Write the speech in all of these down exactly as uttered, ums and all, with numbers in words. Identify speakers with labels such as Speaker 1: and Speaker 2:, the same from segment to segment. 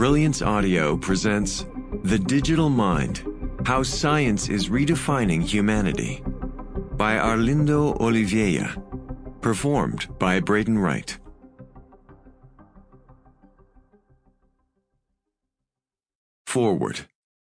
Speaker 1: Brilliance Audio presents The Digital Mind, How Science is Redefining Humanity by Arlindo Oliveira, performed by Braden Wright. Forward.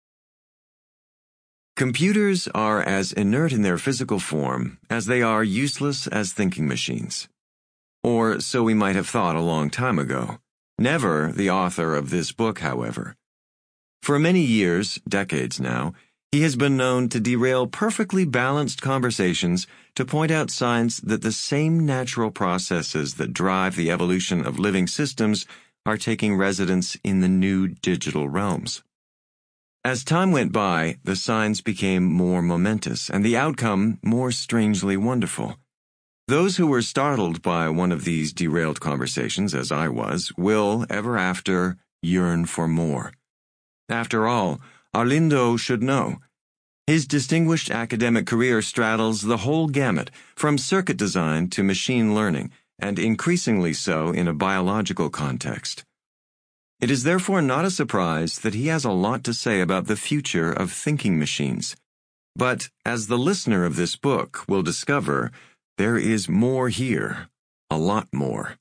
Speaker 1: Computers are as inert in their physical form as they are useless as thinking machines. Or so we might have thought a long time ago. Never the author of this book, however. For many years, decades now, he has been known to derail perfectly balanced conversations to point out signs that the same natural processes that drive the evolution of living systems are taking residence in the new digital realms. As time went by, the signs became more momentous and the outcome more strangely wonderful. Those who were startled by one of these derailed conversations, as I was, will, ever after, yearn for more. After all, Arlindo should know. His distinguished academic career straddles the whole gamut, from circuit design to machine learning, and increasingly so in a biological context. It is therefore not a surprise that he has a lot to say about the future of thinking machines. But, as the listener of this book will discover, there is more here, a lot more.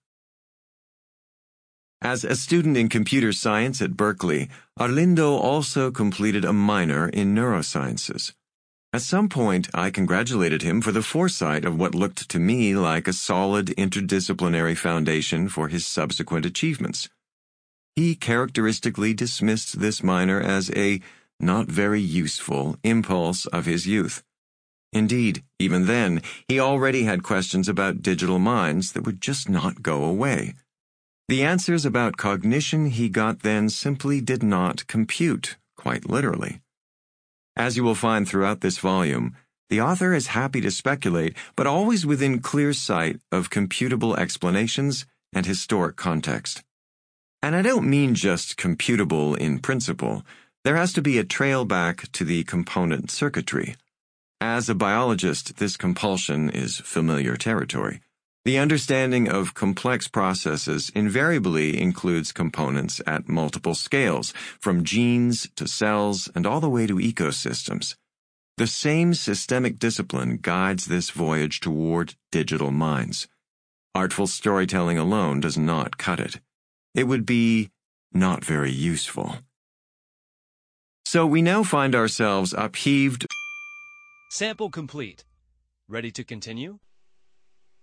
Speaker 1: As a student in computer science at Berkeley, Arlindo also completed a minor in neurosciences. At some point, I congratulated him for the foresight of what looked to me like a solid interdisciplinary foundation for his subsequent achievements. He characteristically dismissed this minor as a not very useful impulse of his youth. Indeed, even then, he already had questions about digital minds that would just not go away. The answers about cognition he got then simply did not compute, quite literally. As you will find throughout this volume, the author is happy to speculate, but always within clear sight of computable explanations and historic context. And I don't mean just computable in principle. There has to be a trail back to the component circuitry. As a biologist, this compulsion is familiar territory. The understanding of complex processes invariably includes components at multiple scales, from genes to cells and all the way to ecosystems. The same systemic discipline guides this voyage toward digital minds. Artful storytelling alone does not cut it. It would be not very useful. So we now find ourselves upheaved.
Speaker 2: Sample complete. Ready to continue?